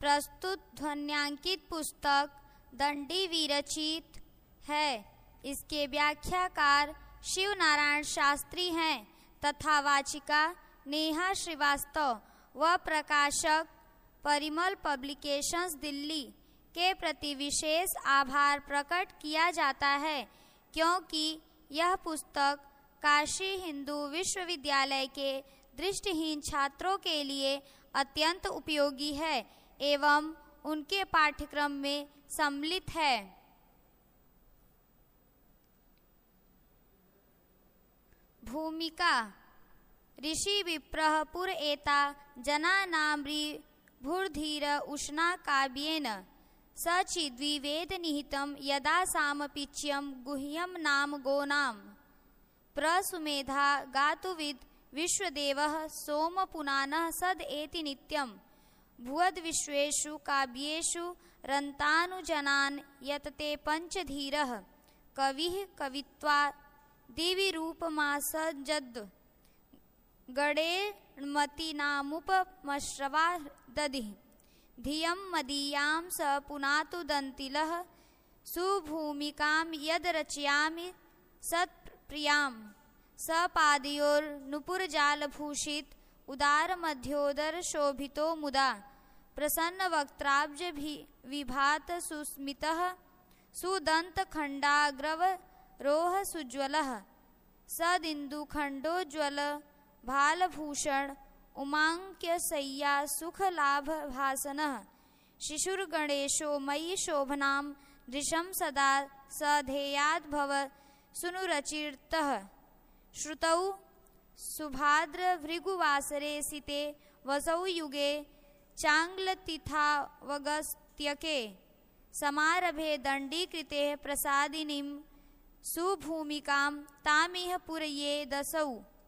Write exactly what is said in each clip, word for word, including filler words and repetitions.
प्रस्तुत ध्वन्यांकित पुस्तक दंडी विरचित है। इसके व्याख्याकार शिव नारायण शास्त्री हैं तथा वाचिका नेहा श्रीवास्तव व प्रकाशक परिमल पब्लिकेशंस दिल्ली के प्रति विशेष आभार प्रकट किया जाता है, क्योंकि यह पुस्तक काशी हिंदू विश्वविद्यालय के दृष्टिहीन छात्रों के लिए अत्यंत उपयोगी है एवं उनके पाठ्यक्रम में सम्मिलित है। भूमिका ऋषि विप्रः पुर एता जना नाम्री भूर्धीर उष्णा काव्येन सचिद्विवेद निहितं यदा सामपिच्यं गुह्यं नाम गोनाम प्रसुमेधा गातुविद विश्वदेवः सोम पुनानः सद एति नित्यं भुवद् विश्वेषु काव्येषु रन्तानुजनान् यतते पंचधीरः कविः कवित्वा दिवि रूपमासजद् गणेर्मति नामुपमश्रवा दधिः धियं मदीयां स पुनातु दन्तिलः सुभूमिकां यद् रचयामि सत्प्रियां सपादयोर्नुपुरजालभूषित उदार मध्योदर शोभितो मुदा प्रसन्न वक्त्राब्ज विभात सुस्मितः सुदंत खंडाग्रव रोह सुज्वलः सदिन्दुखंडोज्वल भालभूषण उमांक्य सय्या सुख लाभ भासनः शिशुर्गणेशो मयि शोभनां दृशं सदा सधेयाद् भव सुनुरचितः श्रुतौ सुभाद्र भृगुवासरे सिते वसौ युगे चांग्लतिथावगस्त्यके समारभे दंडीकृते प्रसादिनीं सुभूमिकां तामिह पुरये दसौ।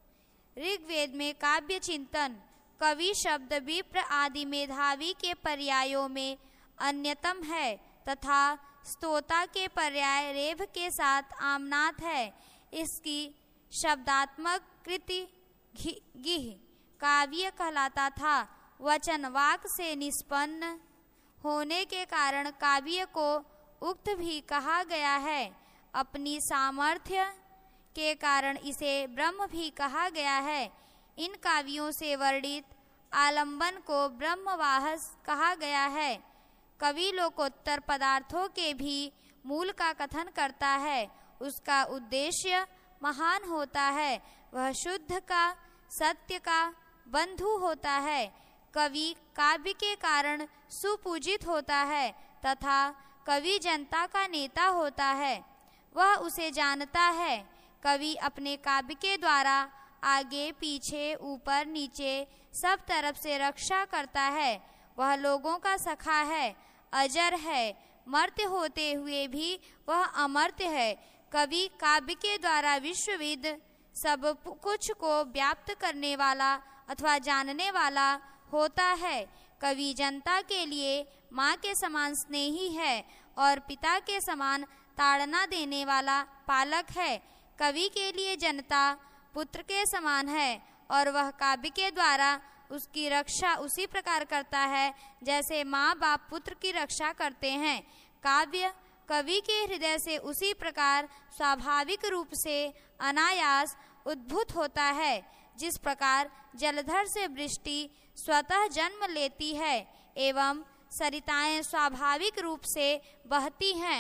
ऋग्वेद में काव्य चिंतन कवि शब्द विप्र आदि मेधावी के पर्यायों में अन्यतम है तथा स्तोता के पर्याय रेभ के साथ आमनाथ है। इसकी शब्दात्मक कृति गिह काव्य कहलाता था। वचन वाक से निष्पन्न होने के कारण काव्य को उक्त भी कहा गया है। अपनी सामर्थ्य के कारण इसे ब्रह्म भी कहा गया है। इन काव्यों से वर्णित आलंबन को ब्रह्मवाहस कहा गया है। कवि लोकोत्तर पदार्थों के भी मूल का कथन करता है। उसका उद्देश्य महान होता है। वह शुद्ध का सत्य का बंधु होता है। कवि काव्य के कारण सुपूजित होता है तथा कवि जनता का नेता होता है। वह उसे जानता है। कवि अपने काव्य के द्वारा आगे पीछे ऊपर नीचे सब तरफ से रक्षा करता है। वह लोगों का सखा है, अजर है, मर्त्य होते हुए भी वह अमर्त्य है। कवि काव्य के द्वारा विश्वविद सब कुछ को व्याप्त करने वाला अथवा जानने वाला होता है। कवि जनता के लिए माँ के समान स्नेही है और पिता के समान ताड़ना देने वाला पालक है। कवि के लिए जनता पुत्र के समान है और वह काव्य के द्वारा उसकी रक्षा उसी प्रकार करता है जैसे माँ बाप पुत्र की रक्षा करते हैं। काव्य कवि के हृदय से उसी प्रकार स्वाभाविक रूप से अनायास उद्भूत होता है जिस प्रकार जलधर से वृष्टि स्वतः जन्म लेती है एवं सरिताएं स्वाभाविक रूप से बहती हैं।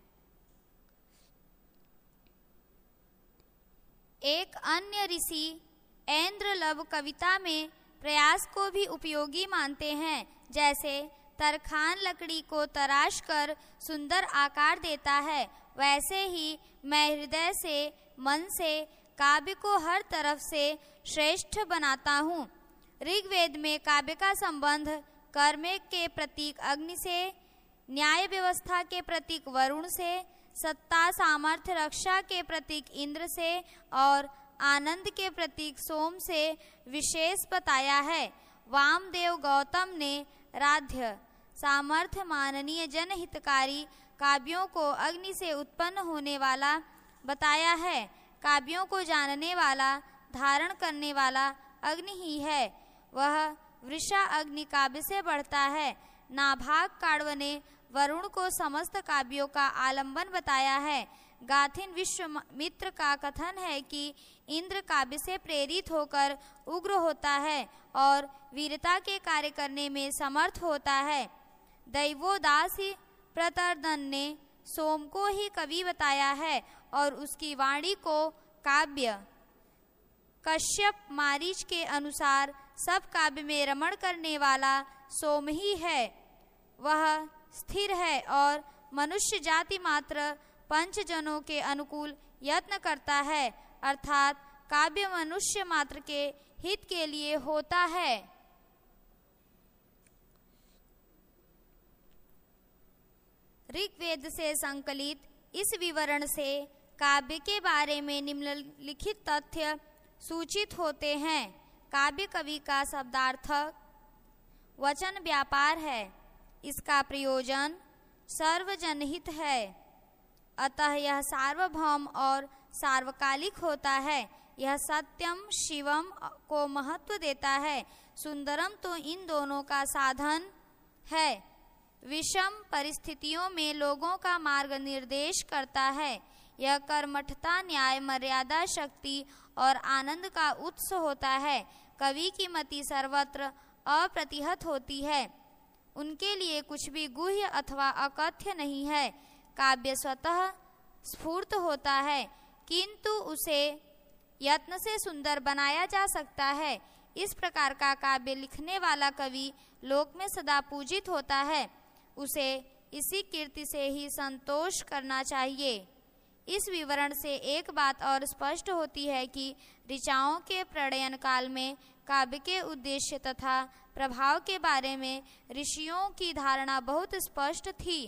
एक अन्य ऋषि ऐन्द्रलव कविता में प्रयास को भी उपयोगी मानते हैं। जैसे तरखान लकड़ी को तराश कर सुंदर आकार देता है, वैसे ही मैं हृदय से मन से काव्य को हर तरफ से श्रेष्ठ बनाता हूँ। ऋग्वेद में काव्य का संबंध कर्म के प्रतीक अग्नि से, न्याय व्यवस्था के प्रतीक वरुण से, सत्ता सामर्थ्य रक्षा के प्रतीक इंद्र से और आनंद के प्रतीक सोम से विशेष बताया है। वामदेव गौतम ने राध्य सामर्थ्य माननीय जनहितकारी काव्यों को अग्नि से उत्पन्न होने वाला बताया है। काव्यों को जानने वाला, धारण करने वाला अग्नि ही है। वह वृषा अग्नि काव्य से बढ़ता है। नाभाग काण्व ने वरुण को समस्त काव्यों का आलंबन बताया है। गाथिन विश्वामित्र का कथन है कि इंद्र काव्य से प्रेरित होकर उग्र होता है और वीरता के कार्य करने में समर्थ होता है। दैवोदास प्रतर्दन ने सोम को ही कवि बताया है और उसकी वाणी को काव्य। कश्यप मारीच के अनुसार सब काव्य में रमण करने वाला सोम ही है। वह स्थिर है और मनुष्य जाति मात्र पंच जनों के अनुकूल यत्न करता है, अर्थात काव्य मनुष्य मात्र के हित के लिए होता है। ऋग्वेद से संकलित इस विवरण से काव्य के बारे में निम्नलिखित तथ्य सूचित होते हैं। काव्य कवि का शब्दार्थक वचन व्यापार है। इसका प्रयोजन सर्वजनहित है, अतः यह सार्वभौम और सार्वकालिक होता है। यह सत्यम शिवम को महत्व देता है। सुंदरम तो इन दोनों का साधन है। विषम परिस्थितियों में लोगों का मार्ग निर्देश करता है। यह कर्मठता, न्याय, मर्यादा, शक्ति और आनंद का उत्स होता है। कवि की मति सर्वत्र अप्रतिहत होती है। उनके लिए कुछ भी गुह्य अथवा अकथ्य नहीं है। काव्य स्वतः स्फूर्त होता है, किंतु उसे यत्न से सुंदर बनाया जा सकता है। इस प्रकार का काव्य लिखने वाला कवि लोक में सदा पूजित होता है। उसे इसी कीर्ति से ही संतोष करना चाहिए। इस विवरण से एक बात और स्पष्ट होती है कि ऋचाओं के प्रणयन काल में काव्य के उद्देश्य तथा प्रभाव के बारे में ऋषियों की धारणा बहुत स्पष्ट थी।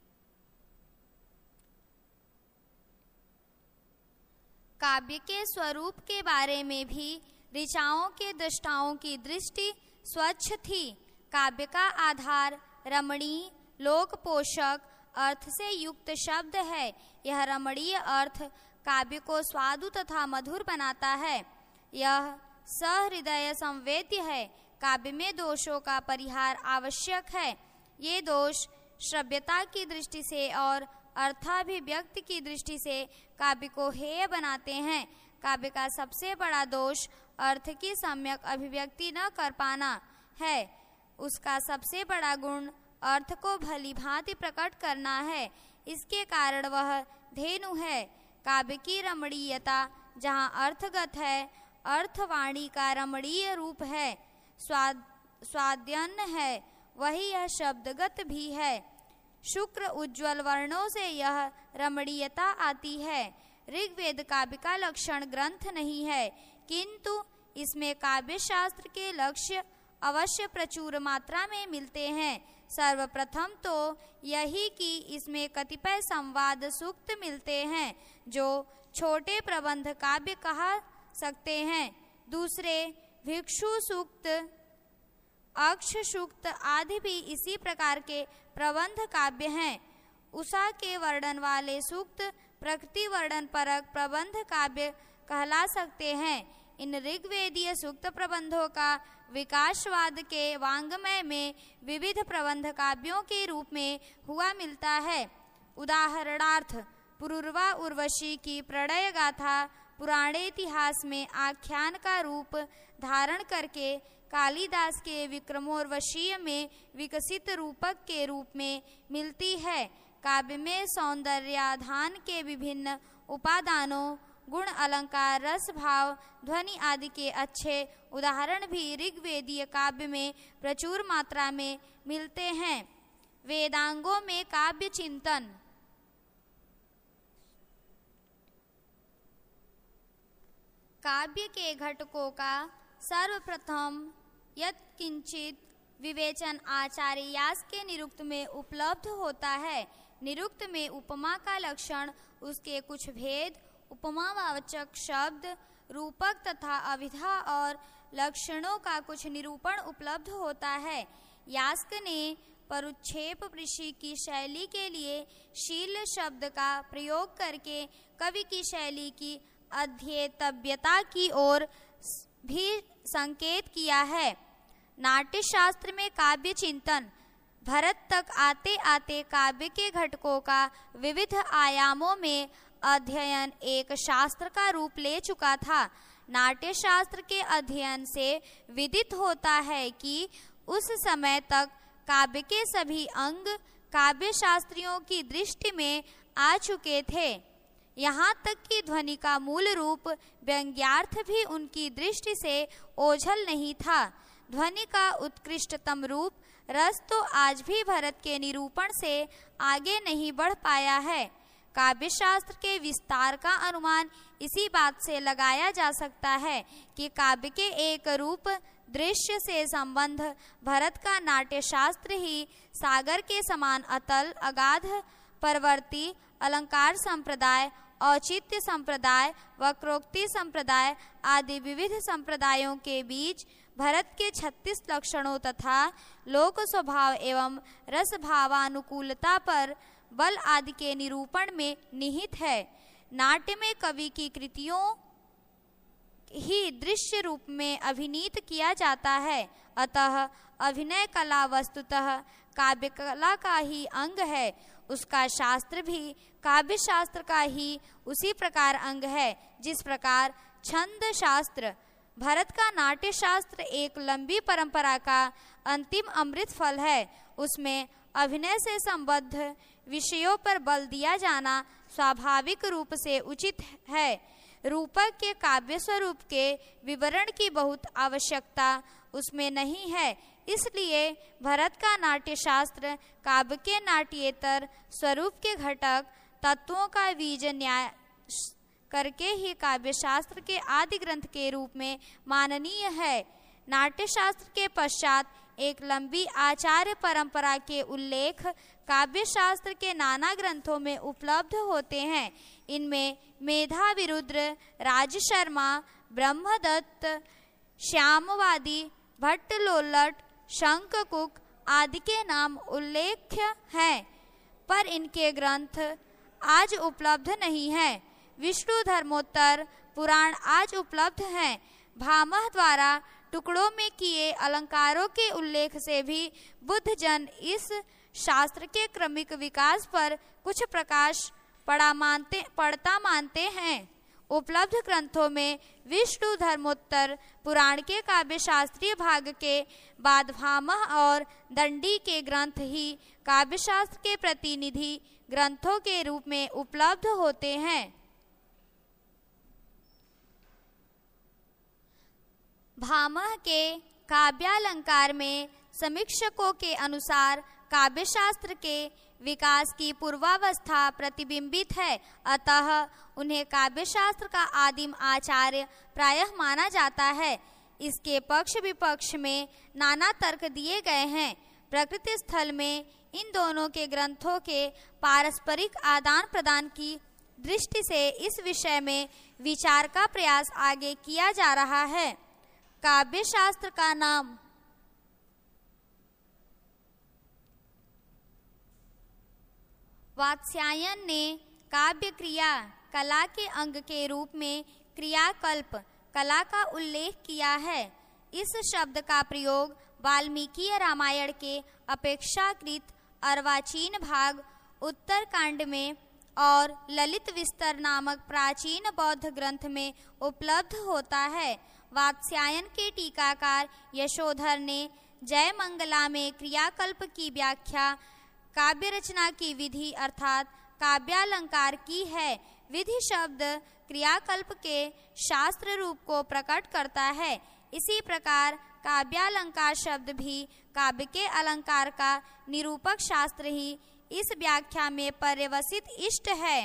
काव्य के स्वरूप के बारे में भी ऋचाओं के दृष्टाओं की दृष्टि स्वच्छ थी। काव्य का आधार रमणीय, लोक पोषक अर्थ से युक्त शब्द है। यह रमणीय अर्थ काव्य को स्वादु तथा मधुर बनाता है। यह सहृदय संवेद्य है। काव्य में दोषों का परिहार आवश्यक है। ये दोष श्रव्यता की दृष्टि से और अर्थाभिव्यक्ति की दृष्टि से काव्य को हेय बनाते हैं। काव्य का सबसे बड़ा दोष अर्थ की सम्यक अभिव्यक्ति न कर पाना है। उसका सबसे बड़ा गुण अर्थ को भली भांति प्रकट करना है। इसके कारण वह धेनु है। काव्य की रमणीयता जहाँ अर्थगत है, अर्थवाणी का रमणीय रूप है, स्वाद स्वाद्यन्न है, वही यह शब्दगत भी है। शुक्र उज्ज्वल वर्णों से यह रमणीयता आती है। ऋग्वेद काव्य का लक्षण ग्रंथ नहीं है, किंतु इसमें काव्य शास्त्र के लक्ष्य अवश्य प्रचुर मात्रा में मिलते हैं। सर्वप्रथम तो यही कि इसमें कतिपय संवाद सूक्त मिलते हैं जो छोटे प्रबंध काव्य कहा सकते हैं। दूसरे भिक्षु सूक्त, अक्ष सूक्त आदि भी इसी प्रकार के प्रबंध काव्य हैं। उषा के वर्णन वाले सूक्त प्रकृति वर्णन परक प्रबंध काव्य कहला सकते हैं। इन ऋग्वेदीय सूक्त प्रबंधों का विकासवाद के वाङ्मय में विविध प्रबंध काव्यों के रूप में हुआ मिलता है। उदाहरणार्थ पुरुरवा उर्वशी की प्रणय गाथा पुराणे इतिहास में आख्यान का रूप धारण करके कालिदास के विक्रमोर्वशीय में विकसित रूपक के रूप में मिलती है। काव्य में सौंदर्याधान के विभिन्न उपादानों, गुण, अलंकार, रस, भाव, ध्वनि आदि के अच्छे उदाहरण भी ऋग्वेदीय काव्य में प्रचुर मात्रा में मिलते हैं। वेदांगों में काव्य चिंतन। काव्य के घटकों का सर्वप्रथम यत्किंचित विवेचन आचार्य यास के निरुक्त में उपलब्ध होता है। निरुक्त में उपमा का लक्षण, उसके कुछ भेद, उपमावाचक शब्द, रूपक तथा अभिधा और लक्षणों का कुछ निरूपण उपलब्ध होता है। यास्क ने परुक्षेप ऋषि की शैली के लिए शील शब्द का प्रयोग करके कवि की शैली की अध्येतव्यता की ओर भी संकेत किया है। नाट्य शास्त्र में काव्य चिंतन भरत तक आते आते काव्य के घटकों का विविध आयामों में अध्ययन एक शास्त्र का रूप ले चुका था। नाट्य शास्त्र के अध्ययन से विदित होता है कि उस समय तक काव्य के सभी अंग काव्य शास्त्रियों की दृष्टि में आ चुके थे। यहाँ तक कि ध्वनि का मूल रूप व्यंग्यार्थ भी उनकी दृष्टि से ओझल नहीं था। ध्वनि का उत्कृष्टतम रूप रस तो आज भी भरत के निरूपण से आगे नहीं बढ़ पाया है। काव्य शास्त्र के विस्तार का अनुमान इसी बात से लगाया जा सकता है कि काव्य के एक रूप दृश्य से संबंध भरत का नाट्य शास्त्र ही सागर के समान अतल अगाध परवर्ती अलंकार संप्रदाय, औचित्य संप्रदाय, वक्रोक्ति संप्रदाय आदि विविध संप्रदायों के बीच भरत के छत्तीस लक्षणों तथा लोक स्वभाव एवं रस भावानुकूलता पर बल आदि के निरूपण में निहित है। नाट्य में कवि की कृतियों ही दृश्य रूप में अभिनीत किया जाता है, अतः अभिनय कला वस्तुतः काव्य कला का ही अंग है। उसका शास्त्र भी काव्य शास्त्र का ही उसी प्रकार अंग है जिस प्रकार छंद शास्त्र। भरत का नाट्य शास्त्र एक लंबी परंपरा का अंतिम अमृत फल है। उसमें अभिनय से संबद्ध विषयों पर बल दिया जाना स्वाभाविक रूप से उचित है। रूपक के काव्य स्वरूप के विवरण की बहुत आवश्यकता उसमें नहीं है। इसलिए भरत का नाट्य शास्त्र काव्य के नाट्येतर स्वरूप के घटक तत्वों का बीज न्याय करके ही काव्य शास्त्र के आदि ग्रंथ के रूप में माननीय है। नाट्य शास्त्र के पश्चात एक लंबी आचार्य परंपरा के उल्लेख काव्य शास्त्र के नाना ग्रंथों में उपलब्ध होते हैं। इनमें मेधावी रुद्र, राज शर्मा, ब्रह्मदत्त, श्यामवादी, भट्टलोल्लट, शंककुक आदि के नाम उल्लेख्य हैं, पर इनके ग्रंथ आज उपलब्ध नहीं हैं। विष्णु धर्मोत्तर पुराण आज उपलब्ध हैं। भामह द्वारा टुकड़ों में किए अलंकारों के उल्लेख से भी बुद्ध जन इस शास्त्र के क्रमिक विकास पर कुछ प्रकाश पड़ा मानते पड़ता मानते हैं। उपलब्ध ग्रंथों में विष्णु धर्मोत्तर पुराण के काव्य शास्त्रीय भाग के बाद भामह और दंडी के ग्रंथ ही काव्य शास्त्र के प्रतिनिधि ग्रंथों के रूप में उपलब्ध होते हैं। भामह के काव्यालंकार में समीक्षकों के अनुसार काव्य शास्त्र के विकास की पूर्वावस्था प्रतिबिंबित है, अतः उन्हें काव्य शास्त्र का आदिम आचार्य प्रायः माना जाता है। इसके पक्ष विपक्ष में नाना तर्क दिए गए हैं। प्रकृति स्थल में इन दोनों के ग्रंथों के पारस्परिक आदान प्रदान की दृष्टि से इस विषय में विचार का प्रयास आगे किया जा रहा है। काव्य शास्त्र का नाम वात्स्यायन ने काव्य क्रिया कला के अंग के रूप में क्रियाकल्प कला का उल्लेख किया है। इस शब्द का प्रयोग वाल्मीकि रामायण के अपेक्षाकृत अर्वाचीन भाग उत्तरकांड में और ललित विस्तर नामक प्राचीन बौद्ध ग्रंथ में उपलब्ध होता है। वात्स्यायन के टीकाकार यशोधर ने जय मंगला में क्रियाकल्प की व्याख्या काव्य रचना की विधि अर्थात काव्यालंकार की है। विधि शब्द क्रियाकल्प के शास्त्र रूप को प्रकट करता है। इसी प्रकार काव्यालंकार शब्द भी काव्य के अलंकार का निरूपक शास्त्र ही इस व्याख्या में पर्यवसित इष्ट है।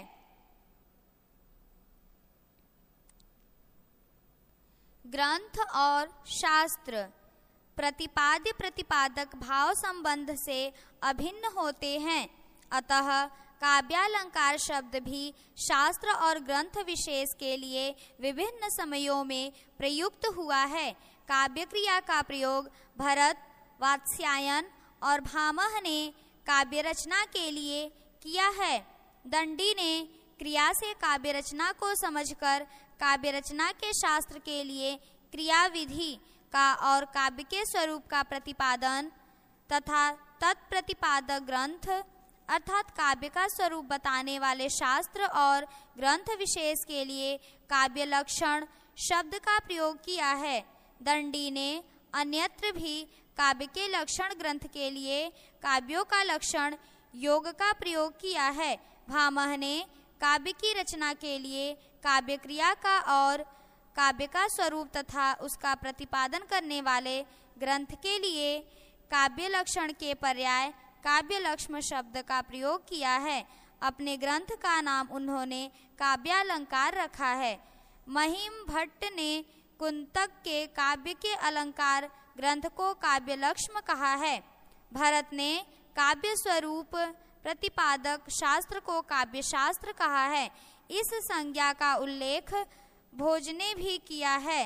ग्रंथ और शास्त्र प्रतिपाद्य प्रतिपादक भाव संबंध से अभिन्न होते हैं, अतः काव्यालंकार शब्द भी शास्त्र और ग्रंथ विशेष के लिए विभिन्न समयों में प्रयुक्त हुआ है। काव्य क्रिया का प्रयोग भरत, वात्स्यायन और भामह ने काव्य रचना के लिए किया है। दंडी ने क्रिया से काव्य रचना को समझकर काव्य रचना के शास्त्र के लिए क्रिया विधि का और काव्य के स्वरूप का प्रतिपादन तथा तत्प्रतिपादक ग्रंथ अर्थात काव्य का स्वरूप बताने वाले शास्त्र और ग्रंथ विशेष के लिए काव्य लक्षण शब्द का प्रयोग किया है। दंडी ने अन्यत्र भी काव्य के लक्षण ग्रंथ के लिए काव्यों का लक्षण योग का प्रयोग किया है। भामह ने काव्य की रचना के लिए काव्य क्रिया का और काव्य का स्वरूप तथा उसका प्रतिपादन करने वाले ग्रंथ के लिए काव्य लक्षण के पर्याय काव्य लक्ष्म शब्द का प्रयोग किया है। अपने ग्रंथ का नाम उन्होंने काव्यालंकार रखा है। महिम भट्ट ने कुंतक के काव्य के अलंकार ग्रंथ को काव्य लक्ष्म कहा है। भरत ने काव्य स्वरूप प्रतिपादक शास्त्र को काव्य शास्त्र कहा है। इस संज्ञा का उल्लेख भोज ने भी किया है।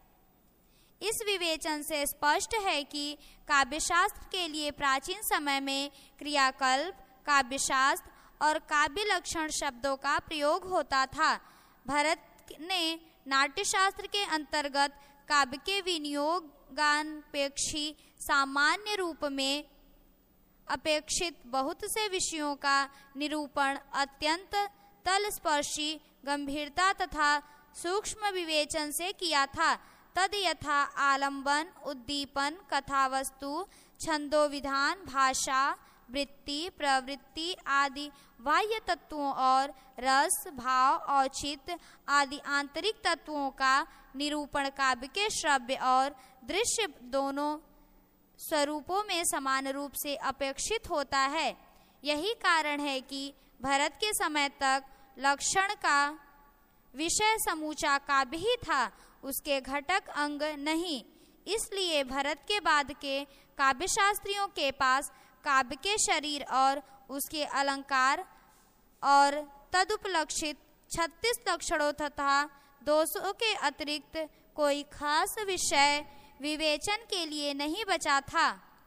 इस विवेचन से स्पष्ट है कि काव्यशास्त्र के लिए प्राचीन समय में क्रियाकल्प, काव्यशास्त्र और काव्य लक्षण शब्दों का प्रयोग होता था। भरत ने नाट्यशास्त्र के अंतर्गत काव्य के विनियोगानपेक्षी सामान्य रूप में अपेक्षित बहुत से विषयों का निरूपण अत्यंत तलस्पर्शी गंभीरता तथा सूक्ष्म विवेचन से किया था। तद यथा आलंबन, उद्दीपन, कथावस्तु, छंदोविधान, भाषा, वृत्ति, प्रवृत्ति आदि बाह्य तत्वों और रस, भाव, औचित्य आदि आंतरिक तत्वों का निरूपण काव्य के श्रव्य और दृश्य दोनों स्वरूपों में समान रूप से अपेक्षित होता है। यही कारण है कि भरत के समय तक लक्षण का विषय समूचा काव्य ही था, उसके घटक अंग नहीं। इसलिए भरत के बाद के काव्यशास्त्रियों के पास काव्य के शरीर और उसके अलंकार और तदुपलक्षित छत्तीस लक्षणों तथा दोषों के अतिरिक्त कोई खास विषय विवेचन के लिए नहीं बचा था।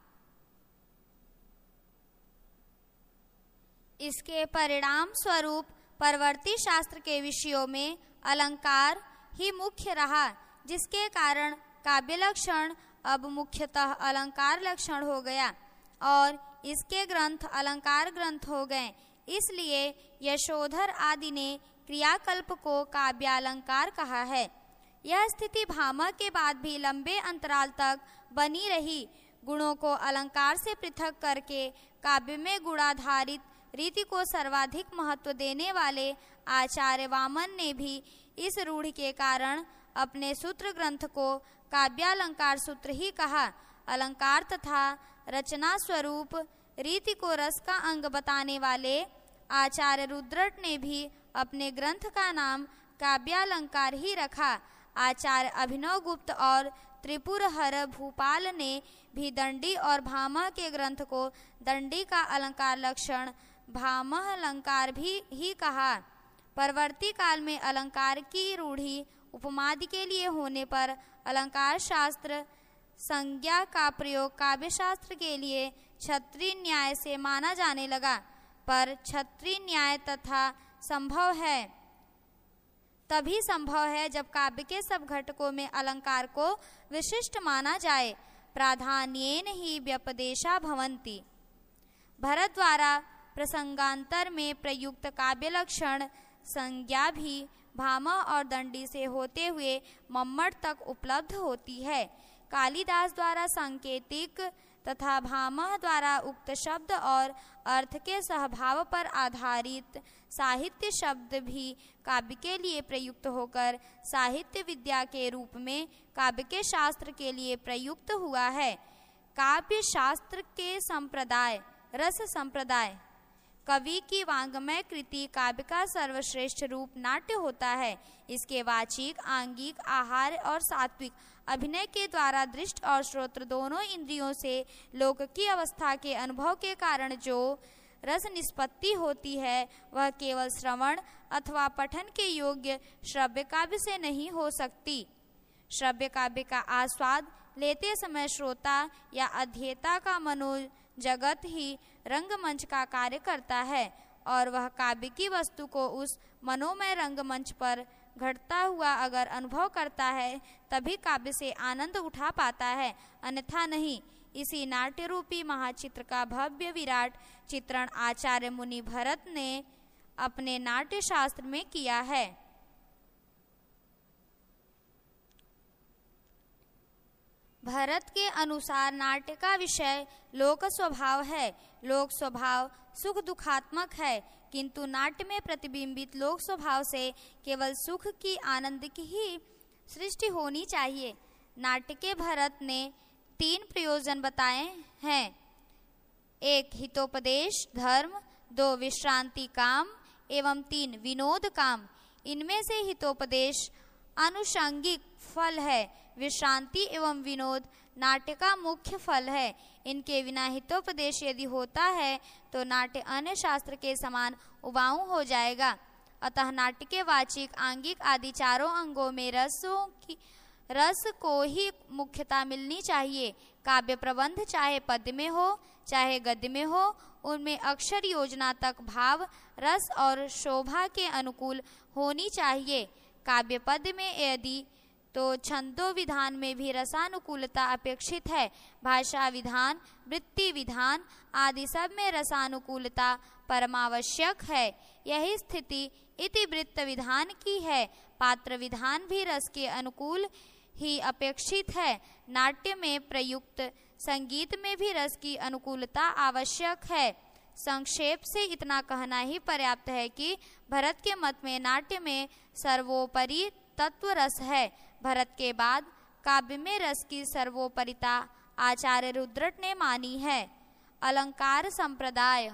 इसके परिणाम स्वरूप परवर्ती शास्त्र के विषयों में अलंकार ही मुख्य रहा, जिसके कारण काव्य लक्षण अब मुख्यतः अलंकार लक्षण हो गया और इसके ग्रंथ अलंकार ग्रंथ हो गए। इसलिए यशोधर आदि ने क्रियाकल्प को काव्यालंकार कहा है। यह स्थिति भामह के बाद भी लंबे अंतराल तक बनी रही। गुणों को अलंकार से पृथक करके काव्य में गुणाधारित रीति को सर्वाधिक महत्व देने वाले आचार्य वामन ने भी इस रूढ़ि के कारण अपने सूत्र ग्रंथ को काव्यालंकार सूत्र ही कहा। अलंकार तथा रचना स्वरूप रीति को रस का अंग बताने वाले आचार्य रुद्रट ने भी अपने ग्रंथ का नाम काव्यालंकार ही रखा। आचार्य अभिनव गुप्त और त्रिपुरहर भूपाल ने भी दंडी और भामह के ग्रंथ को दंडी का अलंकार लक्षण भामह अलंकार भी ही कहा। परवर्ती काल में अलंकार की रूढ़ि उपमादि के लिए होने पर अलंकार शास्त्र संज्ञा का प्रयोग काव्य शास्त्र के लिए क्षत्रिय न्याय से माना जाने लगा। पर क्षत्रिय न्याय तथा संभव है तभी संभव है जब काव्य के सब घटकों में अलंकार को विशिष्ट माना जाए। प्राधान्येन ही व्यपदेशा भवन्ति। भरत द्वारा प्रसंगांतर में प्रयुक्त काव्य लक्षण संज्ञा भी भामह और दंडी से होते हुए मम्मट तक उपलब्ध होती है। कालिदास द्वारा सांकेतिक तथा भामह द्वारा उक्त शब्द और अर्थ के सहभाव पर आधारित साहित्य शब्द भी काव्य के लिए प्रयुक्त होकर साहित्य विद्या के रूप में काव्य के शास्त्र के लिए प्रयुक्त हुआ है। काव्य शास्त्र के संप्रदाय रस संप्रदाय। कवि की वांग्मय कृति काव्य का सर्वश्रेष्ठ रूप नाट्य होता है। इसके वाचिक, आंगिक, आहार और सात्विक अभिनय के द्वारा दृष्ट और श्रोत्र दोनों इंद्रियों से लोक की अवस्था के अनुभव के कारण जो रस निष्पत्ति होती है वह केवल श्रवण अथवा पठन के योग्य श्रव्य काव्य से नहीं हो सकती। श्रव्य काव्य का आस्वाद लेते समय श्रोता या अध्येता का मनोजगत ही रंगमंच का कार्य करता है और वह काव्य की वस्तु को उस मनोमय रंगमंच पर घटता हुआ अगर अनुभव करता है तभी काव्य से आनंद उठा पाता है, अन्यथा नहीं। इसी नाट्य रूपी महाचित्र का भव्य विराट चित्रण आचार्य मुनि भरत ने अपने नाट्य शास्त्र में किया है। भरत के अनुसार नाट्य का विषय लोक स्वभाव है। लोक स्वभाव सुख दुखात्मक है, किंतु नाट्य में प्रतिबिंबित लोक स्वभाव से केवल सुख की आनंद की ही सृष्टि होनी चाहिए। नाट्य के भरत ने तीन प्रयोजन बताए हैं। एक हितोपदेश धर्म, दो विश्रांति काम एवं तीन विनोद काम। इनमें से हितोपदेश आनुषंगिक फल है, विश्रांति एवं विनोद नाट्य का मुख्य फल है। इनके बिना हितोपदेश यदि होता है तो नाट्य अन्य शास्त्र के समान उबाऊ हो जाएगा। अतः नाट्य के वाचिक, आंगिक आदि चारों अंगों में रसों की रस को ही मुख्यता मिलनी चाहिए। काव्य प्रबंध चाहे पद्य में हो चाहे गद्य में हो, उनमें अक्षर योजना तक भाव, रस और शोभा के अनुकूल होनी चाहिए। काव्य पद्य में यदि तो छंदो विधान में भी रसानुकूलता अपेक्षित है। भाषा विधान, वृत्ति विधान आदि सब में रसानुकूलता परमावश्यक है। यही स्थिति इतिवृत्त विधान की है। पात्र विधान भी रस के अनुकूल ही अपेक्षित है। नाट्य में प्रयुक्त संगीत में भी रस की अनुकूलता आवश्यक है। संक्षेप से इतना कहना ही पर्याप्त है कि भरत के मत में नाट्य में सर्वोपरि तत्व रस है। भरत के बाद काव्य में रस की सर्वोपरिता आचार्य रुद्रट ने मानी है। अलंकार संप्रदाय।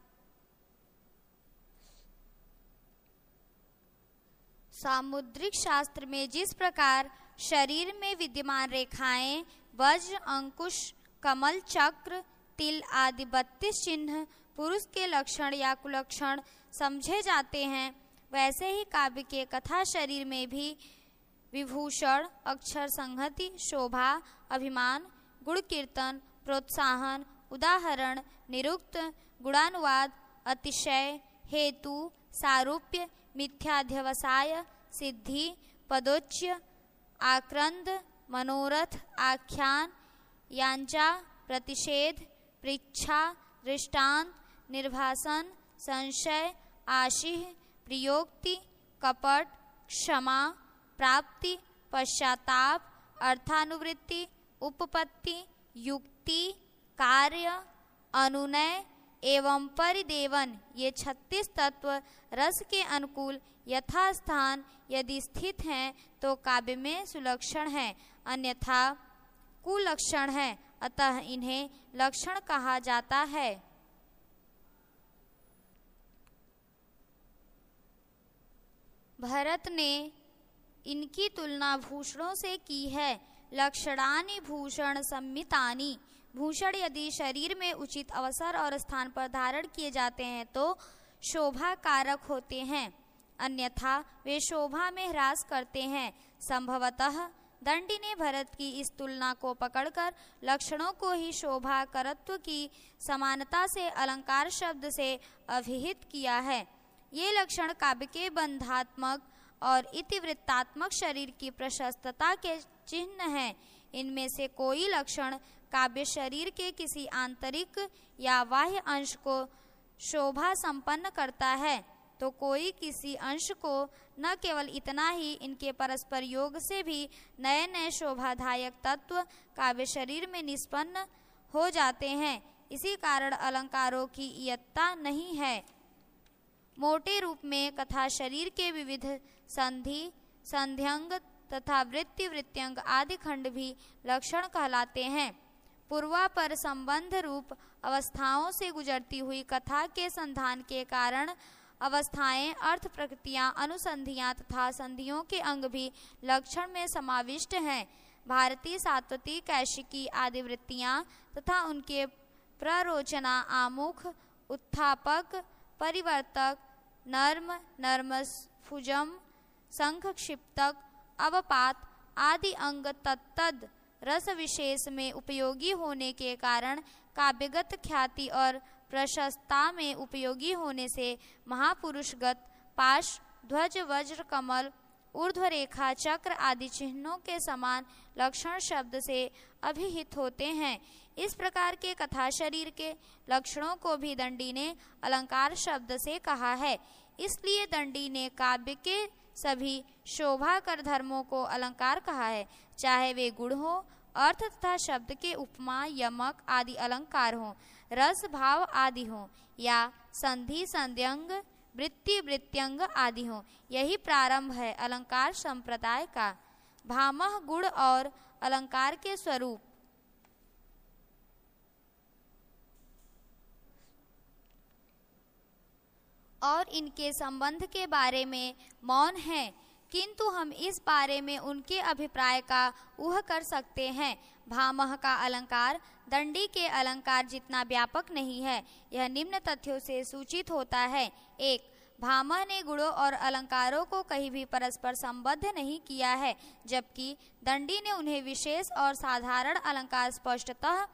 सामुद्रिक शास्त्र में जिस प्रकार शरीर में विद्यमान रेखाएं वज्र, अंकुश, कमल, चक्र, तिल आदि बत्तीस चिन्ह पुरुष के लक्षण या कुलक्षण समझे जाते हैं, वैसे ही काव्य के कथा शरीर में भी विभूषण, अक्षर संहति, शोभा, अभिमान, गुण कीर्तन, प्रोत्साहन, उदाहरण, निरुक्त, गुणानुवाद, अतिशय, हेतु, सारूप्य, मिथ्याध्यवसाय, सिद्धि, पदोच्य, आक्रंद, मनोरथ, आख्यान, यांचा, प्रतिषेध, पृच्छा, दृष्टांत, निर्भासन, संशय, आशीह, प्रियोक्ति, कपट, क्षमा, प्राप्ति, पश्चाताप, अर्थानुवृत्ति, उपपत्ति, युक्ति, कार्य, अनुनय एवं परिदेवन, ये छत्तीस तत्व रस के अनुकूल यथास्थान यदि स्थित हैं तो काव्य में सुलक्षण है, अन्यथा कुलक्षण है। अतः इन्हें लक्षण कहा जाता है। भरत ने इनकी तुलना भूषणों से की है। लक्षणानि भूषण संमितानि। भूषण यदि शरीर में उचित अवसर और स्थान पर धारण किए जाते हैं तो शोभा कारक होते हैं, अन्यथा वे शोभा में ह्रास करते हैं। संभवतः दंडी ने भरत की इस तुलना को पकड़कर लक्षणों को ही शोभा करत्व की समानता से अलंकार शब्द से अभिहित किया है। ये लक्षण काव्य के बंधात्मक और इतिवृत्तात्मक शरीर की प्रशस्तता के चिन्ह हैं। इनमें से कोई लक्षण काव्य शरीर के किसी आंतरिक या बाह्य अंश को शोभा संपन्न करता है, तो कोई किसी अंश को। न केवल इतना ही, इनके परस्पर योग से भी नए नए शोभादायक तत्व काव्य शरीर में निष्पन्न हो जाते हैं। इसी कारण अलंकारों की इयत्ता नहीं है। मोटे रूप में कथा शरीर के विविध संधि, संध्यंग तथा वृत्ति, वृत्त्यंग आदि खंड भी लक्षण कहलाते हैं। पूर्वापर संबंध रूप अवस्थाओं से गुजरती हुई कथा के संधान के कारण अवस्थाएं, अर्थ प्रकृतियां, अनुसंधियां तथा संधियों के अंग भी लक्षण में समाविष्ट हैं। भारतीय, सात्वती, कैशिकी आदि वृत्तियां तथा उनके प्ररोचना, आमुख, उत्थापक, परिवर्तक, नर्म, नर्मस्फुजम, संख क्षिप्तक, अवपात आदि अंग तत्तद रस विशेष में उपयोगी होने के कारण काव्यगत ख्याति और प्रशस्ता में उपयोगी होने से महापुरुषगत पाश, ध्वज, वज्र, कमल, ऊर्ध्व रेखा, चक्र आदि चिन्हों के समान लक्षण शब्द से अभिहित होते हैं। इस प्रकार के कथा शरीर के लक्षणों को भी दंडी ने अलंकार शब्द से कहा है। इसलिए दंडी ने काव्य के सभी शोभाकर धर्मों को अलंकार कहा है, चाहे वे गुण हो, अर्थ तथा शब्द के उपमा, यमक आदि अलंकार हो, रस भाव आदि हो, या संधि संध्यंग वृत्ति वृत्त्यंग आदि हो। यही प्रारंभ है अलंकार संप्रदाय का। भामह गुण और अलंकार के स्वरूप। और इनके संबंध के बारे में मौन है, किंतु हम इस बारे में उनके अभिप्राय का ऊह कर सकते हैं। भामह का अलंकार दंडी के अलंकार जितना व्यापक नहीं है। यह निम्न तथ्यों से सूचित होता है। एक, भामह ने गुणों और अलंकारों को कहीं भी परस्पर संबद्ध नहीं किया है, जबकि दंडी ने उन्हें विशेष और साधारण अलंकार स्पष्टतः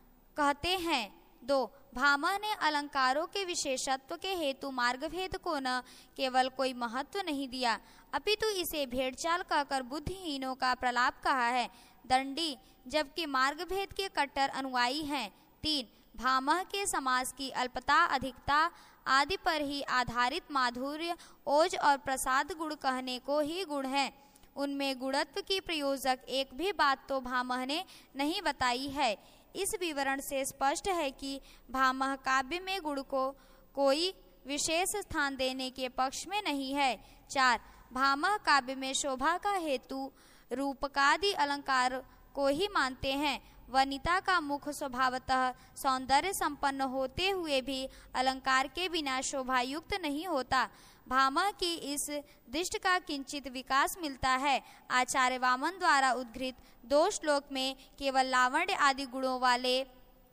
कहते हैं। दो, भामह ने अलंकारों के विशेषत्व के हेतु मार्गभेद को न केवल कोई महत्व नहीं दिया, अपितु इसे भेड़चाल कहकर बुद्धिहीनों का प्रलाप कहा है। दंडी जबकि मार्गभेद के कट्टर अनुयायी हैं। तीन, भामह के समास की अल्पता, अधिकता आदि पर ही आधारित माधुर्य, ओज और प्रसाद गुण कहने को ही गुण है। उनमें गुणत्व की प्रयोजक एक भी बात तो भामह ने नहीं बताई है। इस विवरण से स्पष्ट है कि भामह काव्य में गुण को कोई विशेष स्थान देने के पक्ष में नहीं है। चार, भामह काव्य में शोभा का हेतु रूपकादि अलंकार को ही मानते हैं। वनिता का मुख स्वभावतः सौंदर्य संपन्न होते हुए भी अलंकार के बिना शोभायुक्त नहीं होता। भामह की इस दृष्टि का किंचित विकास मिलता है। आचार्य वामन द्वारा उद्धृत दो श्लोक में केवल लावण्य आदि गुणों वाले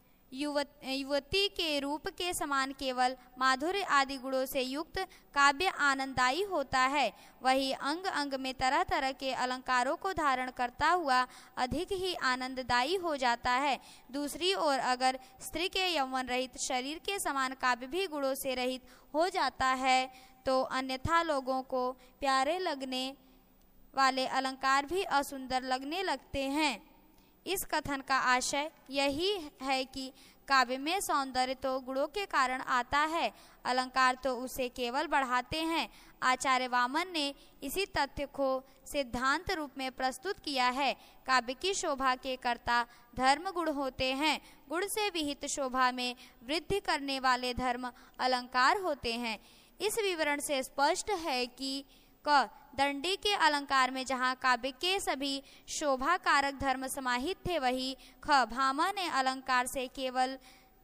युवत, युवती के रूप के समान केवल माधुर्य आदि गुणों से युक्त काव्य आनंददायी होता है। वही अंग अंग में तरह तरह के अलंकारों को धारण करता हुआ अधिक ही आनंददायी हो जाता है। दूसरी ओर अगर स्त्री के यौवन रहित शरीर के समान काव्य भी गुणों से रहित हो जाता है, तो अन्यथा लोगों को प्यारे लगने वाले अलंकार भी असुंदर लगने लगते हैं। इस कथन का आशय यही है कि काव्य में सौंदर्य तो गुणों के कारण आता है, अलंकार तो उसे केवल बढ़ाते हैं। आचार्य वामन ने इसी तथ्य को सिद्धांत रूप में प्रस्तुत किया है। काव्य की शोभा के कर्ता धर्म गुण होते हैं। गुण से विहित शोभा में वृद्धि करने वाले धर्म अलंकार होते हैं। इस विवरण से स्पष्ट है कि क दंडी के अलंकार में जहाँ काव्य के सभी शोभा कारक धर्म समाहित थे, वही ख भामह ने अलंकार से केवल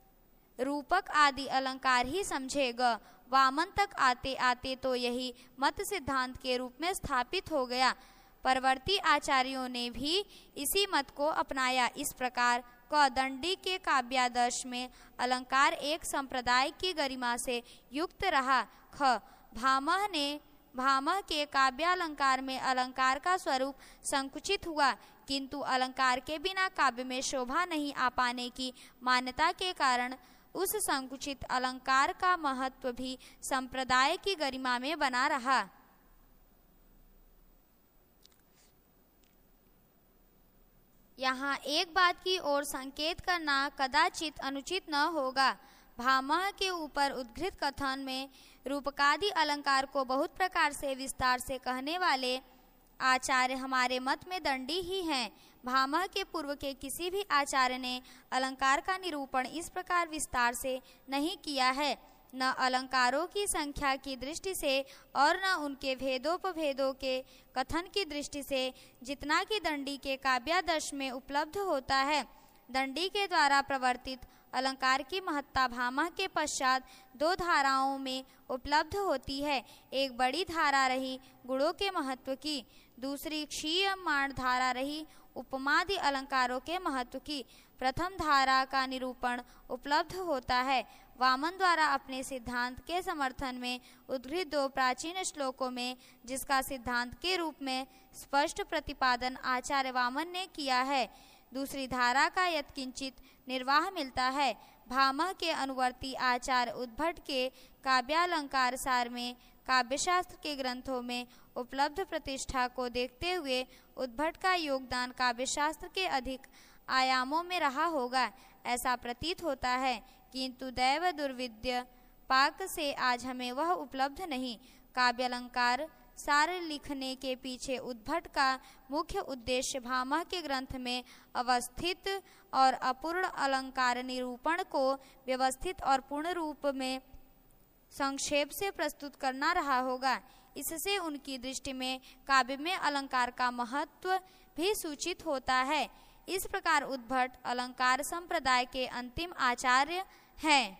रूपक आदि अलंकार ही समझे। ग वामन तक आते आते तो यही मत सिद्धांत के रूप में स्थापित हो गया। परवर्ती आचार्यों ने भी इसी मत को अपनाया। इस प्रकार क दंडी के काव्यादर्श में अलंकार एक संप्रदाय की गरिमा से युक्त रहा। ख भामह ने भामह के काव्यालंकार में अलंकार का स्वरूप संकुचित हुआ, किंतु अलंकार के बिना काव्य में शोभा नहीं आ पाने की मान्यता के कारण उस संकुचित अलंकार का महत्व भी संप्रदाय की गरिमा में बना रहा। यहाँ एक बात की ओर संकेत करना कदाचित अनुचित न होगा। भामह के ऊपर उद्धृत कथन में रूपकादि अलंकार को बहुत प्रकार से विस्तार से कहने वाले आचार्य हमारे मत में दंडी ही हैं। भामह के पूर्व के किसी भी आचार्य ने अलंकार का निरूपण इस प्रकार विस्तार से नहीं किया है। न अलंकारों की संख्या की दृष्टि से और न उनके भेदोपभेदों के कथन की दृष्टि से, जितना कि दंडी के काव्यादर्श में उपलब्ध होता है। दंडी के द्वारा प्रवर्तित अलंकार की महत्ता भामह के पश्चात दो धाराओं में उपलब्ध होती है। एक बड़ी धारा रही गुणों के महत्व की, दूसरी क्षीयमाण धारा रही उपमादि अलंकारों के महत्व की। प्रथम धारा का निरूपण उपलब्ध होता है। वामन द्वारा अपने सिद्धांत के समर्थन में उद्धृत दो प्राचीन श्लोकों में जिसका सिद्धांत के रूप में स्पष्ट प्रतिपादन आचार्य वामन ने किया है, दूसरी धारा का यत्किंचित निर्वाह मिलता है। भामह के अनुवर्ती आचार्य उद्भट के काव्यालंकार सार में काव्यशास्त्र के ग्रंथों में उपलब्ध प्रतिष्ठा को देखते हुए उद्भट का योगदान काव्यशास्त्र के अधिक आयामों में रहा होगा। ऐसा प्रतीत होता है, किंतु दैव दुर्विद्य पाक से आज हमें वह उपलब्ध नहीं। काव्य अलंकार सार लिखने के पीछे उद्भट का मुख्य उद्देश्य भामह के ग्रंथ में अवस्थित और अपूर्ण अलंकार निरूपण को व्यवस्थित और पूर्ण रूप में संक्षेप से प्रस्तुत करना रहा होगा। इससे उनकी दृष्टि में काव्य में अलंकार का महत्व भी सूचित होता है। इस प्रकार उद्भट अलंकार संप्रदाय के अंतिम आचार्य हैं।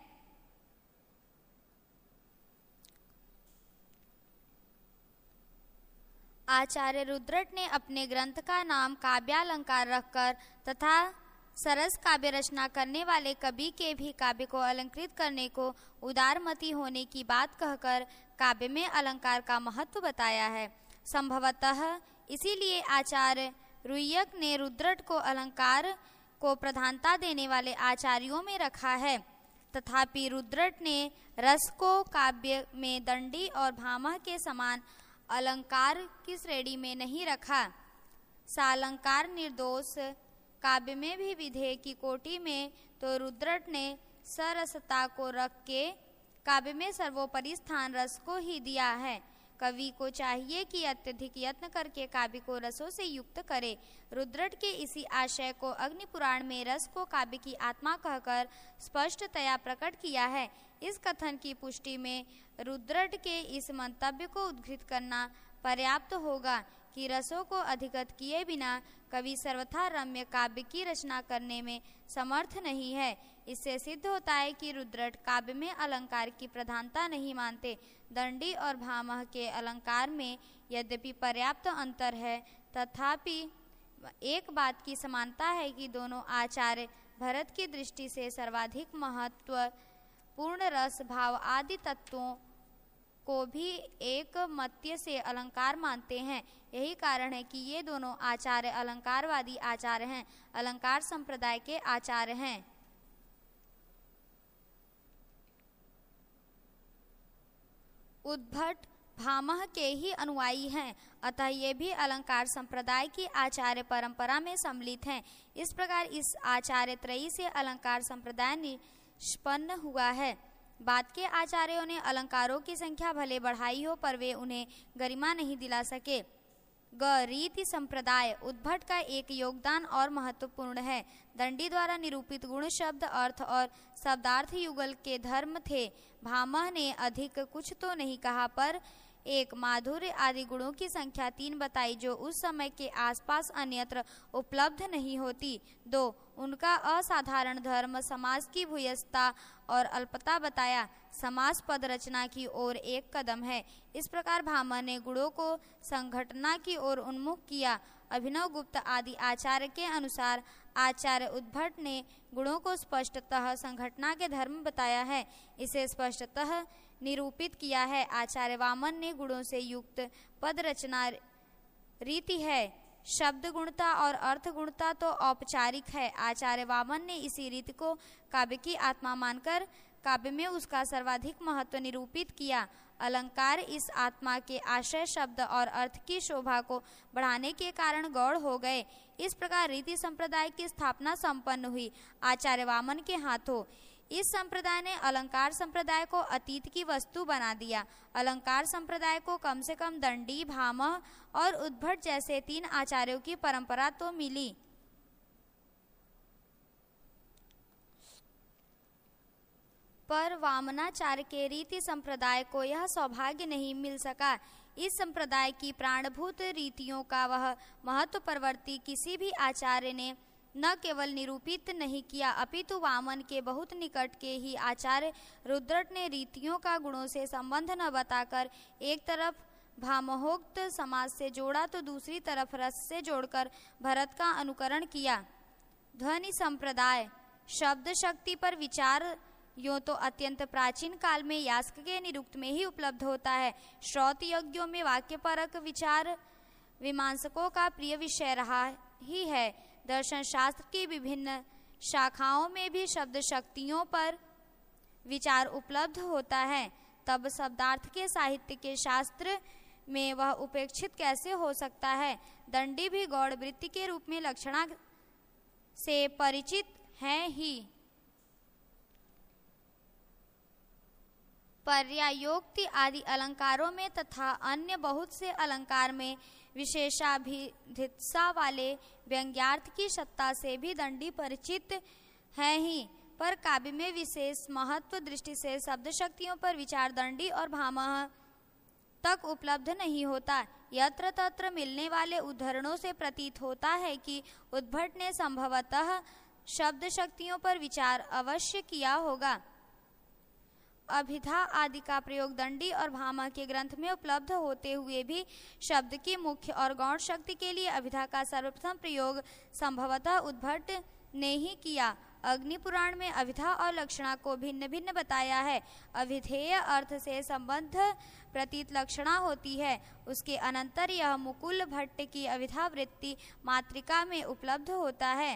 आचार्य रुद्रट ने अपने ग्रंथ का नाम काव्यालंकार रखकर तथा सरस काव्य रचना करने वाले कवि के भी काव्य को अलंकृत करने को उदारमति होने की बात कहकर काव्य में अलंकार का महत्व बताया है। संभवतः इसीलिए आचार्य रुय्यक ने रुद्रट को अलंकार को प्रधानता देने वाले आचार्यों में रखा है। तथापि रुद्रट ने रस को काव्य में दंडी और भामह के समान अलंकार की श्रेणी में नहीं रखा। सालंकार निर्दोष काव्य में भी विधेय की कोटि में तो रुद्रट ने सरसता को रख के काव्य में सर्वोपरि स्थान रस को ही दिया है। कवि को चाहिए कि अत्यधिक यत्न करके काव्य को रसों से युक्त करे। रुद्रट के इसी आशय को अग्नि पुराण में रस को काव्य की आत्मा कहकर स्पष्टतया प्रकट किया है। इस कथन की पुष्टि में रुद्रट के इस मंतव्य को उद्धृत करना पर्याप्त होगा कि रसों को अधिगत किए बिना कवि सर्वथा रम्य काव्य की रचना करने में समर्थ नहीं है। इससे सिद्ध होता है कि रुद्रट काव्य में अलंकार की प्रधानता नहीं मानते। दंडी और भामह के अलंकार में यद्यपि पर्याप्त अंतर है, तथापि एक बात की समानता है कि दोनों आचार्य भरत की दृष्टि से सर्वाधिक महत्व पूर्ण रस भाव आदि तत्वों को भी एक मत्य से अलंकार मानते हैं। यही कारण है कि ये दोनों आचार्य अलंकारवादी आचार्य हैं, अलंकार संप्रदाय के आचार्य हैं। उद्भट भामह के ही अनुयायी हैं, अतः ये भी अलंकार संप्रदाय की आचार्य परंपरा में सम्मिलित हैं। इस प्रकार इस आचार्य त्रयी से अलंकार संप्रदाय निष्पन्न हुआ है। बाद के आचार्यों ने अलंकारों की संख्या भले बढ़ाई हो, पर वे उन्हें गरिमा नहीं दिला सके। ग रीति संप्रदाय उद्भट का एक योगदान और महत्वपूर्ण है। दंडी द्वारा निरूपित गुण शब्द अर्थ और शब्दार्थ युगल के धर्म थे। भामह ने अधिक कुछ तो नहीं कहा, पर एक माधुर्य आदि गुणों की संख्या तीन बताई जो उस समय के आसपास अन्यत्र उपलब्ध नहीं होती। दो उनका असाधारण धर्म समास की भूयसता और अल्पता बताया। समास पद रचना की ओर एक कदम है। इस प्रकार भामह ने गुणों को संघटना की ओर उन्मुख किया। अभिनव गुप्त आदि आचार्य के अनुसार आचार्य उद्भट ने गुणों को स्पष्टतः संघटना के धर्म बताया है, इसे स्पष्टतः निरूपित किया है। आचार्य वामन ने गुणों से युक्त पद रचना रीति है। शब्द गुणता और अर्थ गुणता तो औपचारिक है। आचार्य वामन ने इसी रीति को काव्य की आत्मा मानकर काव्य में उसका सर्वाधिक महत्व निरूपित किया। अलंकार इस आत्मा के आशय शब्द और अर्थ की शोभा को बढ़ाने के कारण गौड़ हो गए। इस प्रकार रीति संप्रदाय की स्थापना संपन्न हुई आचार्य वामन के हाथों। इस संप्रदाय ने अलंकार संप्रदाय को अतीत की वस्तु बना दिया। अलंकार संप्रदाय को कम से कम दंडी, भामह और उद्भट जैसे तीन आचार्यों की परंपरा तो मिली, पर वामनाचार्य के रीति संप्रदाय को यह सौभाग्य नहीं मिल सका। इस संप्रदाय की प्राणभूत रीतियों का वह महत्व परवर्ती किसी भी आचार्य ने न केवल निरूपित नहीं किया, अपितु वामन के बहुत निकट के ही आचार्य रुद्रट ने रीतियों का गुणों से संबंध न बताकर एक तरफ भामहोक्त समाज से जोड़ा तो दूसरी तरफ रस से जोड़कर भरत का अनुकरण किया। ध्वनि संप्रदाय शब्द शक्ति पर विचार यो तो अत्यंत प्राचीन काल में यास्क के निरुक्त में ही उपलब्ध होता है। श्रौत यज्ञों में वाक्य परक विचार मीमांसकों का प्रिय विषय रहा ही है। दर्शन शास्त्र की विभिन्न शाखाओं में भी शब्द शक्तियों पर विचार उपलब्ध होता है। तब शब्दार्थ के साहित्य के शास्त्र में वह उपेक्षित कैसे हो सकता है। दंडी भी गौड़ वृत्ति के रूप में लक्षणा से परिचित हैं ही। पर्यायोक्ति आदि अलंकारों में तथा अन्य बहुत से अलंकार में विशेषाभिधित्सा वाले व्यंग्यार्थ की सत्ता से भी दंडी परिचित है ही, पर काव्य में विशेष महत्व दृष्टि से शब्द शक्तियों पर विचार दंडी और भामह तक उपलब्ध नहीं होता। यत्र तत्र मिलने वाले उद्धरणों से प्रतीत होता है कि उद्भट ने संभवतः शब्द शक्तियों पर विचार अवश्य किया होगा। अभिधा आदि का प्रयोग दंडी और भामह के ग्रंथ में उपलब्ध होते हुए भी शब्द की मुख्य और गौण शक्ति के लिए अभिधा का सर्वप्रथम प्रयोग संभवतः उद्भट ने ही किया। अग्नि पुराण में अभिधा और लक्षणा को भिन्न भिन्न बताया है। अभिधेय अर्थ से संबद्ध प्रतीत लक्षणा होती है। उसके अनंतर यह मुकुल भट्ट की अभिधा वृत्ति मातृका में उपलब्ध होता है।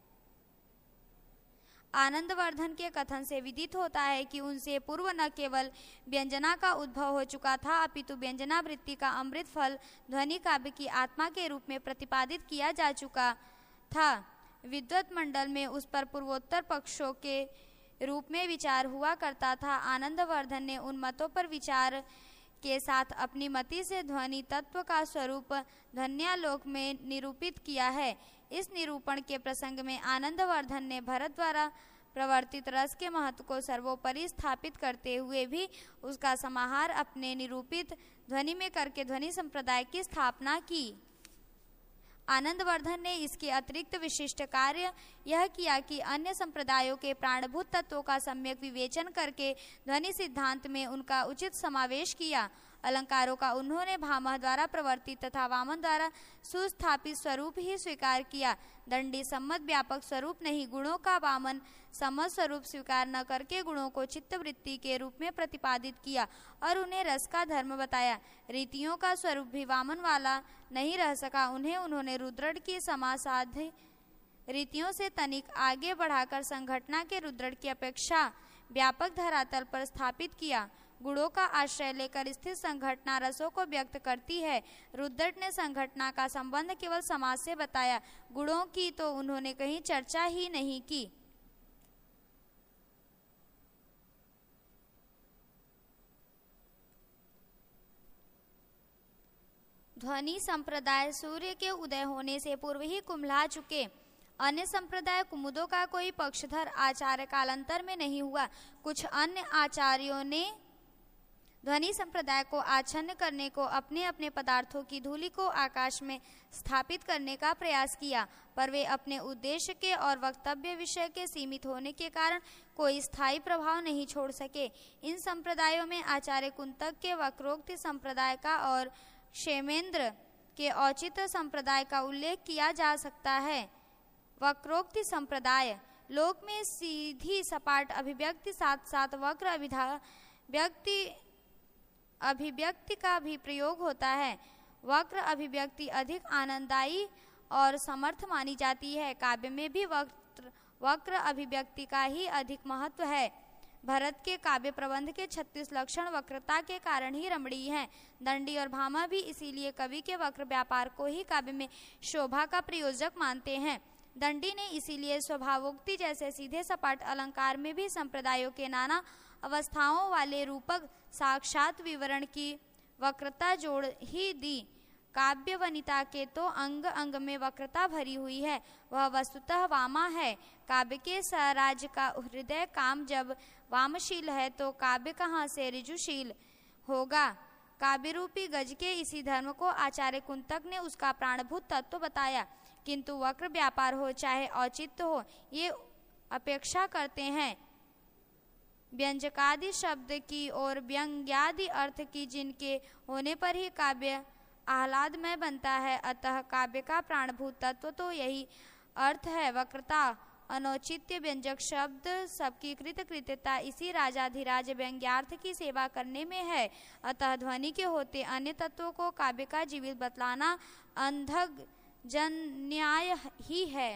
आनंदवर्धन के कथन से विदित होता है कि उनसे पूर्व न केवल व्यंजना का उद्भव हो चुका था, अपितु व्यंजना वृत्ति का अमृत फल ध्वनि काव्य की आत्मा के रूप में प्रतिपादित किया जा चुका था। विद्वत मंडल में उस पर पूर्वोत्तर पक्षों के रूप में विचार हुआ करता था। आनंदवर्धन ने उन मतों पर विचार के साथ अपनी मति से ध्वनि तत्व का स्वरूप ध्वन्यालोक में निरूपित किया है। इस निरूपण के प्रसंग में आनंदवर्धन ने भरत द्वारा प्रवर्तित रस के महत्व को सर्वोपरि स्थापित करते हुए भी उसका समाहार अपने निरूपित ध्वनि में करके ध्वनि संप्रदाय की स्थापना की। आनंदवर्धन ने इसके अतिरिक्त विशिष्ट कार्य यह किया कि अन्य संप्रदायों के प्राणभूत तत्वों का सम्यक विवेचन करके ध्वनि सिद्धांत में उनका उचित समावेश किया। अलंकारों का उन्होंने भामह द्वारा प्रवर्तित तथा वामन द्वारा सुस्थापित स्वरूप ही स्वीकार किया। दंडी सम्मत व्यापक स्वरूप नहीं, गुणों का वामन सम्मत स्वरूप स्वीकार न करके गुणों को चित्तवृत्ति के रूप में प्रतिपादित किया और उन्हें रस का धर्म बताया। रीतियों का स्वरूप भी वामन वाला नहीं रह सका। उन्हें उन्होंने रुद्रट की समासाध्य रीतियों से तनिक आगे बढ़ाकर संघटना के रुद्रट की अपेक्षा व्यापक धरातल पर स्थापित किया। गुणों का आश्रय लेकर स्थित संघटना रसों को व्यक्त करती है। रुद्रट ने संघटना का संबंध केवल समाज से बताया, गुणों की तो उन्होंने कहीं चर्चा ही नहीं की। ध्वनि संप्रदाय सूर्य के उदय होने से पूर्व ही कुम्हला चुके। अन्य संप्रदाय कुमुदों का कोई पक्षधर आचार्य कालांतर में नहीं हुआ। कुछ अन्य आचार्यों ने ध्वनि संप्रदाय को आच्छन्न करने को अपने अपने पदार्थों की धूलि को आकाश में स्थापित करने का प्रयास किया, पर वे अपने उद्देश्य के और वक्तव्य विषय के सीमित होने के कारण कोई स्थायी प्रभाव नहीं छोड़ सके। इन संप्रदायों में आचार्य कुंतक के वक्रोक्ति संप्रदाय का और क्षेमेंद्र के औचित्य संप्रदाय का उल्लेख किया जा सकता है। वक्रोक्ति संप्रदाय लोक में सीधी सपाट अभिव्यक्ति साथ साथ वक्र अभिधा व्यक्ति अभिव्यक्ति का भी प्रयोग होता है। वक्र अभिव्यक्ति अधिक आनंददायी और समर्थ मानी जाती है। काव्य में भी वक्र वक्र अभिव्यक्ति का ही अधिक महत्व है। भरत के काव्य प्रबंध के छत्तीस लक्षण वक्रता के कारण ही रमणीय हैं। दंडी और भामह भी इसीलिए कवि के वक्र व्यापार को ही काव्य में शोभा का प्रयोजक मानते हैं। दंडी ने इसीलिए स्वभावोक्ति जैसे सीधे सपाट अलंकार में भी संप्रदायों के नाना अवस्थाओं वाले रूपक साक्षात विवरण की वक्रता जोड़ ही दी। काव्य वनिता के तो अंग अंग में वक्रता भरी हुई है, वह वस्तुतः वामा है। काव्य के स्वराज का हृदय काम जब वामशील है तो काव्य कहाँ से ऋजुशील होगा। काव्य रूपी गज के इसी धर्म को आचार्य कुंतक ने उसका प्राणभूत तत्व बताया, किंतु वक्र व्यापार हो चाहे औचित्य हो, ये अपेक्षा करते हैं व्यंजकादि शब्द की और व्यंग्यादि अर्थ की, जिनके होने पर ही काव्य आह्लादमय बनता है। अतः काव्य का प्राणभूत तत्व तो यही अर्थ है। वक्रता अनौचित्य व्यंजक शब्द सबकी कृत कृत्यता इसी राजाधिराज व्यंग्यार्थ की सेवा करने में है। अतः ध्वनि के होते अन्य तत्वों को काव्य का जीवित बतलाना अंधग जन न्याय ही है।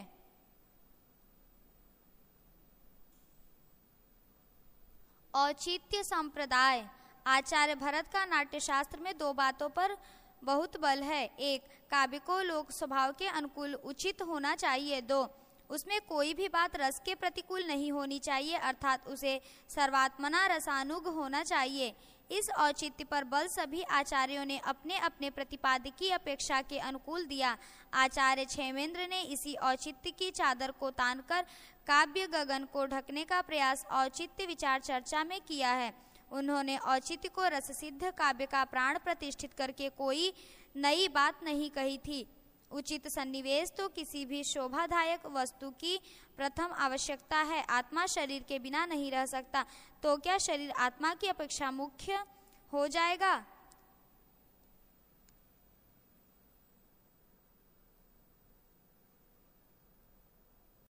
औचित्य संप्रदाय आचार्य भरत का नाट्यशास्त्र में दो बातों पर बहुत बल है। एक, काव्य को लोक स्वभाव के अनुकूल उचित होना चाहिए। दो, उसमें कोई भी बात रस के प्रतिकूल नहीं होनी चाहिए, अर्थात उसे सर्वात्मना रसानुग होना चाहिए। इस औचित्य पर बल सभी आचार्यों ने अपने अपने प्रतिपादकी अपेक्षा के अनुकूल दिया। आचार्य क्षेमेंद्र ने इसी औचित्य की चादर को तानकर काव्य गगन को ढकने का प्रयास औचित्य विचार चर्चा में किया है। उन्होंने औचित्य को रस सिद्ध काव्य का प्राण प्रतिष्ठित करके कोई नई बात नहीं कही थी। उचित सन्निवेश तो किसी भी शोभादायक वस्तु की प्रथम आवश्यकता है। आत्मा शरीर के बिना नहीं रह सकता, तो क्या शरीर आत्मा की अपेक्षा मुख्य हो जाएगा?